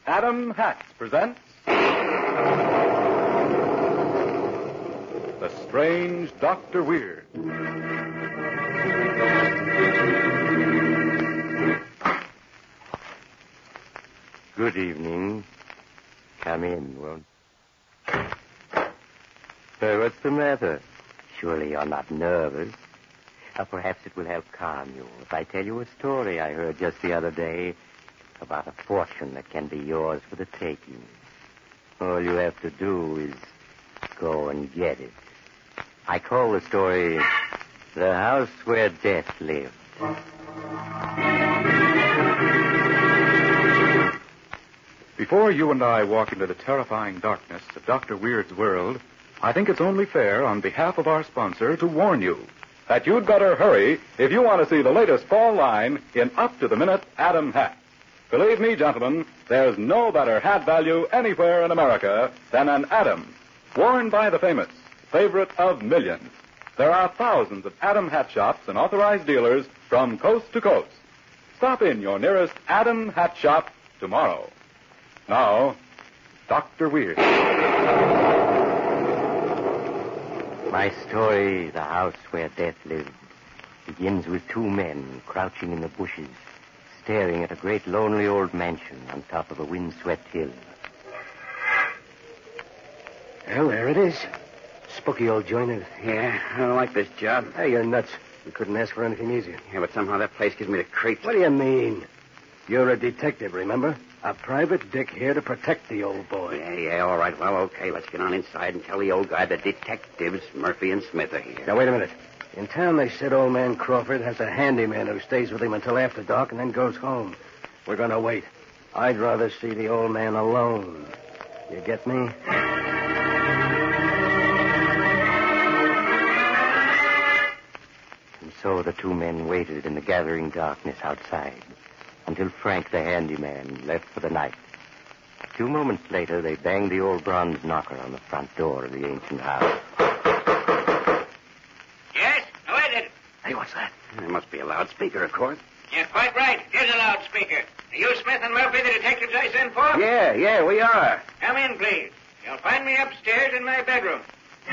Adam Hatch presents The Strange Dr. Weird. Good evening. Come in, won't you? What's the matter? Surely you're not nervous. Or perhaps it will help calm you if I tell you a story I heard just the other day about a fortune that can be yours for the taking. All you have to do is go and get it. I call the story The House Where Death Lived. Before you and I walk into the terrifying darkness of Dr. Weird's world, I think it's only fair on behalf of our sponsor to warn you that you'd better hurry if you want to see the latest fall line in up-to-the-minute Adam hats. Believe me, gentlemen, there's no better hat value anywhere in America than an Adam, worn by the famous, favorite of millions. There are thousands of Adam hat shops and authorized dealers from coast to coast. Stop in your nearest Adam hat shop tomorrow. Now, Dr. Weird. My story, The House Where Death Lived, begins with two men crouching in the bushes, staring at a great lonely old mansion on top of a windswept hill. Well, there it is. Spooky old joint. Yeah, I don't like this job. Hey, you're nuts. We couldn't ask for anything easier. Yeah, but somehow that place gives me the creeps. What do you mean? You're a detective, remember? A private dick here to protect the old boy. Yeah, all right. Well, okay, let's get on inside and tell the old guy the detectives, Murphy and Smith, are here. Now, wait a minute. In town, they said old man Crawford has a handyman who stays with him until after dark and then goes home. We're going to wait. I'd rather see the old man alone. You get me? And so the two men waited in the gathering darkness outside until Frank, the handyman, left for the night. A few moments later, they banged the old bronze knocker on the front door of the ancient house. Yes? Who is it? Hey, what's that? It must be a loudspeaker, of course. You're quite right. Here's a loudspeaker. Are you Smith and Murphy, the detectives I sent for? Yeah, we are. Come in, please. You'll find me upstairs in my bedroom.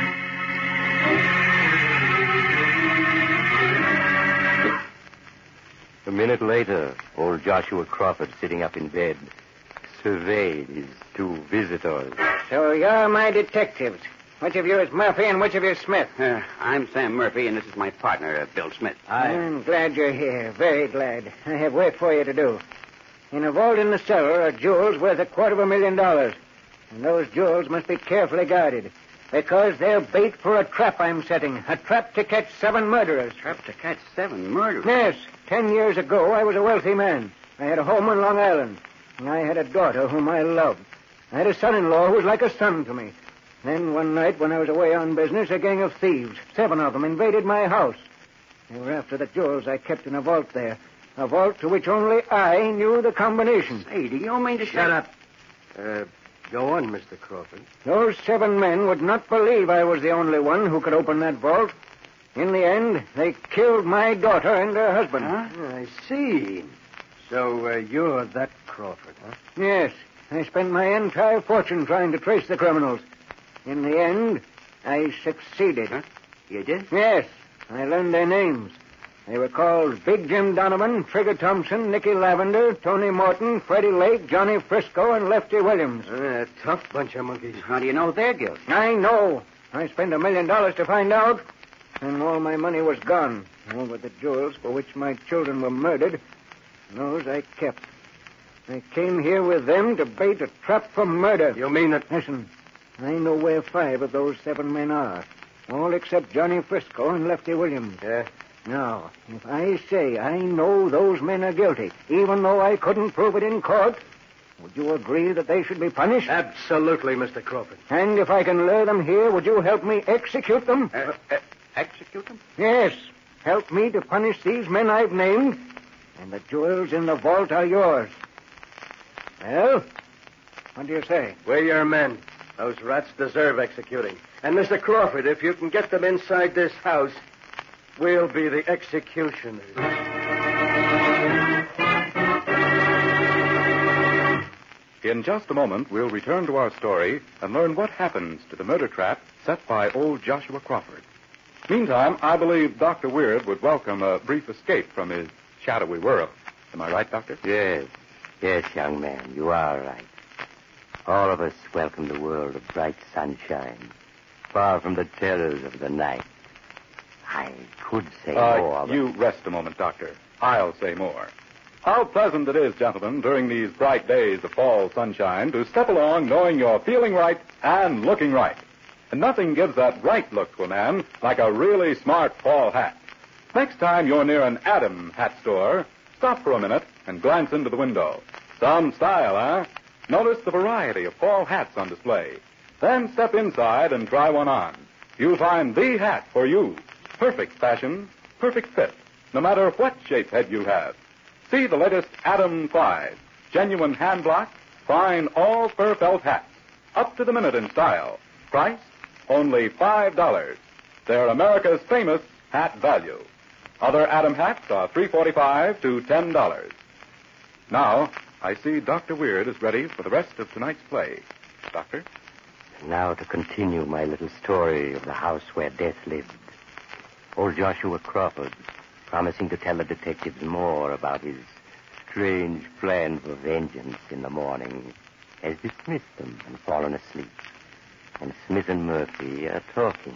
A minute later, old Joshua Crawford, sitting up in bed, surveyed his two visitors. So you're my detectives. Which of you is Murphy and which of you is Smith? I'm Sam Murphy, and this is my partner, Bill Smith. I'm glad you're here. Very glad. I have work for you to do. In a vault in the cellar are jewels worth $250,000. And those jewels must be carefully guarded. Because they're bait for a trap I'm setting. A trap to catch 7 murderers. Trap to catch 7 murderers? Yes. 10 years ago, I was a wealthy man. I had a home on Long Island. And I had a daughter whom I loved. I had a son-in-law who was like a son to me. Then one night when I was away on business, a gang of thieves, 7 of them, invaded my house. They were after the jewels I kept in a vault there. A vault to which only I knew the combination. Hey, do you mean to say... Shut up. Go on, Mr. Crawford. Those 7 men would not believe I was the only one who could open that vault. In the end, they killed my daughter and her husband. Huh? I see. So you're that Crawford, huh? Yes. I spent my entire fortune trying to trace the criminals. In the end, I succeeded. Huh? You did? Yes. I learned their names. They were called Big Jim Donovan, Trigger Thompson, Nicky Lavender, Tony Morton, Freddie Lake, Johnny Frisco, and Lefty Williams. A tough bunch of monkeys. How do you know they're guilty? I know. I spent $1 million to find out, and all my money was gone. All but the jewels for which my children were murdered, those I kept. I came here with them to bait a trap for murder. You mean that... Listen, I know where 5 of those 7 men are. All except Johnny Frisco and Lefty Williams. Yeah? Now, if I say I know those men are guilty, even though I couldn't prove it in court, would you agree that they should be punished? Absolutely, Mr. Crawford. And if I can lure them here, would you help me execute them? Execute them? Yes. Help me to punish these men I've named, and the jewels in the vault are yours. Well, what do you say? We're your men. Those rats deserve executing. And, Mr. Crawford, if you can get them inside this house, we'll be the executioners. In just a moment, we'll return to our story and learn what happens to the murder trap set by old Joshua Crawford. Meantime, I believe Dr. Weird would welcome a brief escape from his shadowy world. Am I right, Doctor? Yes, young man, you are right. All of us welcome the world of bright sunshine, far from the terrors of the night. I could say more, but... You rest a moment, Doctor. I'll say more. How pleasant it is, gentlemen, during these bright days of fall sunshine to step along knowing you're feeling right and looking right. And nothing gives that right look to a man like a really smart fall hat. Next time you're near an Adam hat store, stop for a minute and glance into the window. Some style, huh? Notice the variety of fall hats on display. Then step inside and try one on. You'll find the hat for you. Perfect fashion, perfect fit, no matter what shape head you have. See the latest Adam 5, genuine hand block, fine all fur felt hats, up to the minute in style. Price, only $5. They're America's famous hat value. Other Adam hats are $3.45 to $10. Now, I see Dr. Weird is ready for the rest of tonight's play. Doctor? Now to continue my little story of the house where death lived. Old Joshua Crawford, promising to tell the detectives more about his strange plan for vengeance in the morning, has dismissed them and fallen asleep. And Smith and Murphy are talking.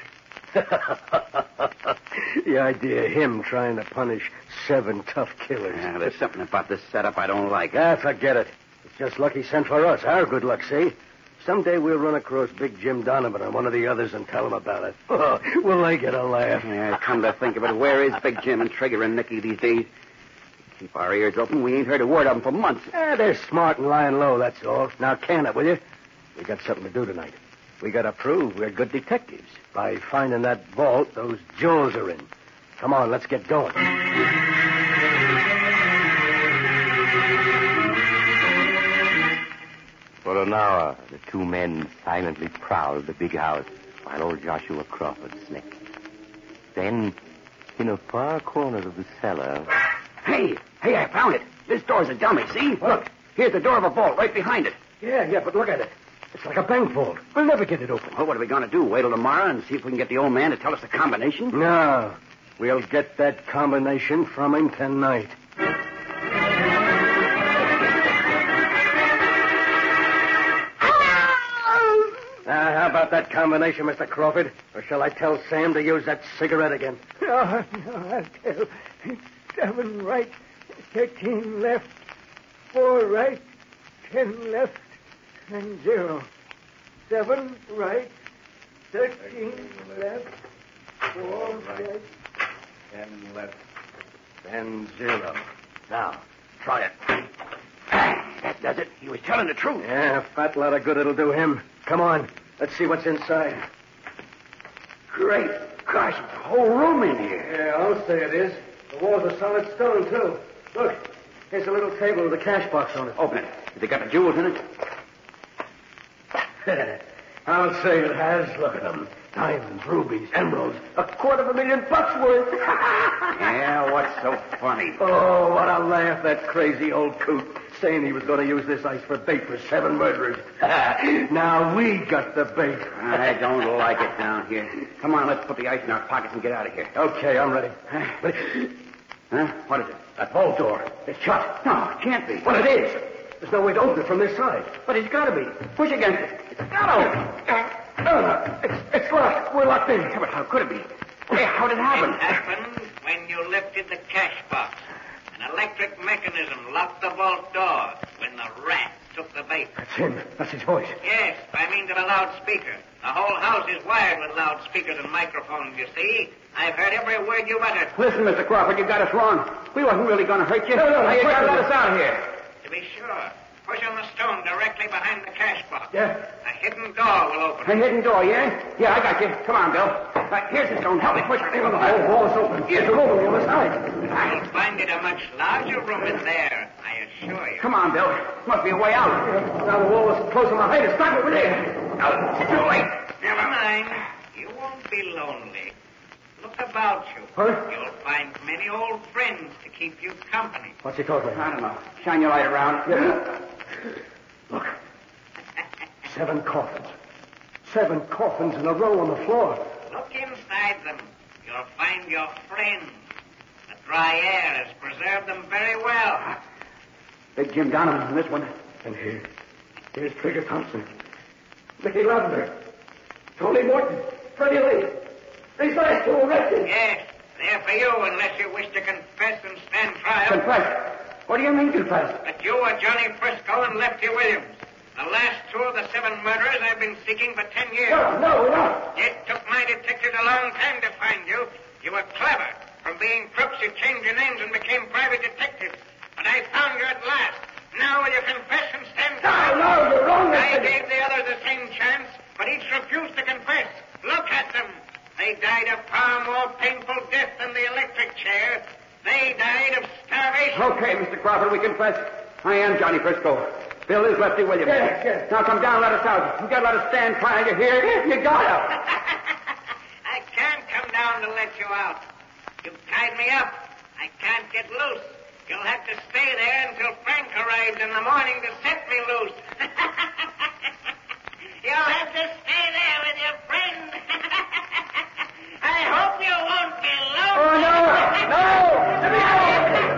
The idea of him trying to punish 7 tough killers. Yeah, there's something about this setup I don't like. Forget it. It's just luck he sent for us. Our good luck, see? Someday we'll run across Big Jim Donovan or one of the others and tell him about it. Oh, will they get a laugh? Yeah, come to think of it, where is Big Jim and Trigger and Nicky these days? Keep our ears open. We ain't heard a word of them for months. They're smart and lying low, that's all. Now, can it, will you? We got something to do tonight. We got to prove we're good detectives by finding that vault those jewels are in. Come on, let's get going. For an hour, the two men silently prowled the big house while old Joshua Crawford slept. Then, in a far corner of the cellar... Hey, I found it. This door's a dummy, see? Look, here's the door of a vault right behind it. Yeah, but look at it. It's like a bank vault. We'll never get it open. Well, what are we going to do? Wait till tomorrow and see if we can get the old man to tell us the combination? No. We'll get that combination from him tonight. How about that combination, Mr. Crawford? Or shall I tell Sam to use that cigarette again? No, I'll tell. 7 right, 13 left, 4 right, 10 left, and 0. 7 right, 13 left, 4 right, 10 left, and 0. Now, try it. That does it. He was telling the truth. Yeah, a fat lot of good it'll do him. Come on, let's see what's inside. Great gosh, it's a whole room in here. Yeah, I'll say it is. The walls are solid stone, too. Look, here's a little table with a cash box on it. Open it. Has it got the jewels in it? I'll say it has. Look at them. Diamonds, rubies, emeralds. $250,000 worth. Yeah, what's so funny? Oh, what a laugh, that crazy old coot, saying he was going to use this ice for bait for 7 murderers. Now we got the bait. I don't like it down here. Come on, let's put the ice in our pockets and get out of here. Okay, I'm ready. Huh? What is it? That vault door. It's shut. No, it can't be. Well, it is. There's no way to open it from this side. But it's got to be. Push against it. It's got to open. It's locked. We're locked in. Yeah, but how could it be? Hey, how did it happen? It happened when you lifted the cash box. An electric mechanism locked the vault door when the rat took the bait. That's him. That's his voice. Yes, by means of a loudspeaker. The whole house is wired with loudspeakers and microphones, you see. I've heard every word you've uttered. Listen, Mr. Crawford, you got us wrong. We wasn't really going to hurt you. No, you got to let us out of here. To be sure, push on the stone directly behind the cash box. Yeah. A hidden door will open. A hidden door, yeah? Yeah, I got you. Come on, Bill. Here's the stone. Help me push it. The whole wall's open. Here's the room on the other side. You'll find it a much larger room in there, I assure you. Come on, Bill. Must be a way out. Now the wall is closing behind us. Stop it with it. No, it's too late. Never mind. You won't be lonely. Look about you. Huh? You'll find many old friends to keep you company. What's he talking about? I don't know. Shine your light around. 7 coffins. 7 coffins in a row on the floor. Look inside them. You'll find your friends. The dry air has preserved them very well. Big Jim Donovan in this one. And here's Trigger Thompson. Mickey Lavender. Tony Morton. Freddie Lee. These last 2 arrested. Yes, they're for you unless you wish to confess and stand trial. Confess? What do you mean, confess? That you were Johnny Frisco and Lefty Williams. The last 2 of the 7 murderers I've been seeking for 10 years. No, we're not. It took my detectives a long time to find you. You were clever. From being crooks, you changed your names and became private detectives. But I found you at last. Now will you confess and stand trial? No, you're wrong. I gave the others the same chance, but each refused to confess. Look at them. They died a far more painful death than the electric chair. They died of starvation. Okay, Mr. Crawford, we confess. I am Johnny Frisco. Bill is Lefty Williams. Yes. Now come down, let us out. You gotta let us stand trial. You hear? You gotta. I can't come down to let you out. You've tied me up. I can't get loose. You'll have to stay there until Frank arrives in the morning to set me loose. You'll have to stay there with your friend. I hope you won't be lonely. Oh, no. Let me out.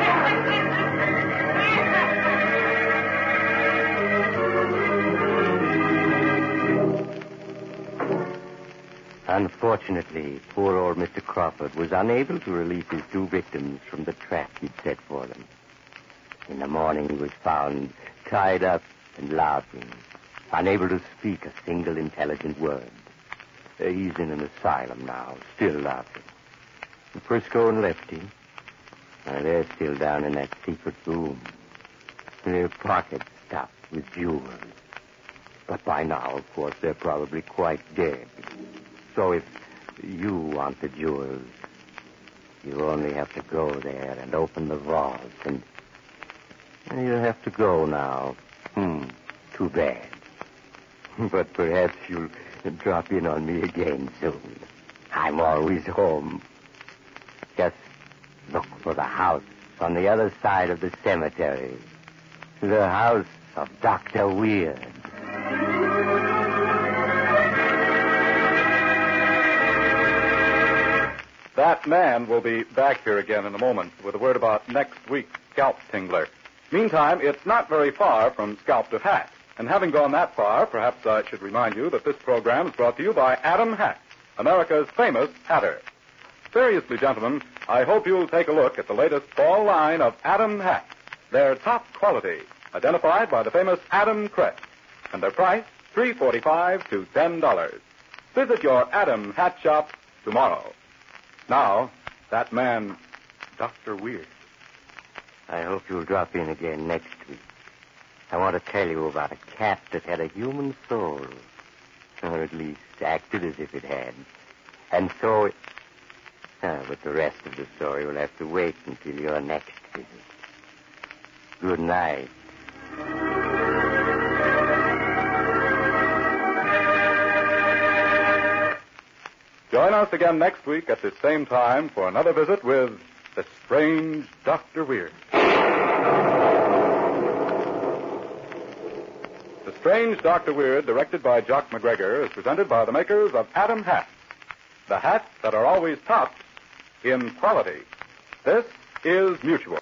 Unfortunately, poor old Mr. Crawford was unable to release his 2 victims from the trap he'd set for them. In the morning, he was found tied up and laughing, unable to speak a single intelligent word. He's in an asylum now, still laughing. And Frisco and Lefty, they're still down in that secret room. Their pockets stuffed with jewels. But by now, of course, they're probably quite dead. So if you want the jewels, you only have to go there and open the vault, and you'll have to go now. Too bad. But perhaps you'll drop in on me again soon. I'm always home. Just look for the house on the other side of the cemetery. The house of Dr. Weird. That man will be back here again in a moment with a word about next week's Scalp Tingler. Meantime, it's not very far from Scalp to Hat. And having gone that far, perhaps I should remind you that this program is brought to you by Adam Hat, America's famous hatter. Seriously, gentlemen, I hope you'll take a look at the latest fall line of Adam Hats. They're top quality, identified by the famous Adam crest, and their price, $3.45 to $10. Visit your Adam Hat shop tomorrow. Now, that man, Dr. Weird. I hope you'll drop in again next week. I want to tell you about a cat that had a human soul. Or at least acted as if it had. And so it... but the rest of the story will have to wait until your next visit. Good night. Join us again next week at this same time for another visit with the strange Dr. Weird. The Strange Dr. Weird, directed by Jock McGregor, is presented by the makers of Adam Hats. The hats that are always topped in quality. This is Mutual.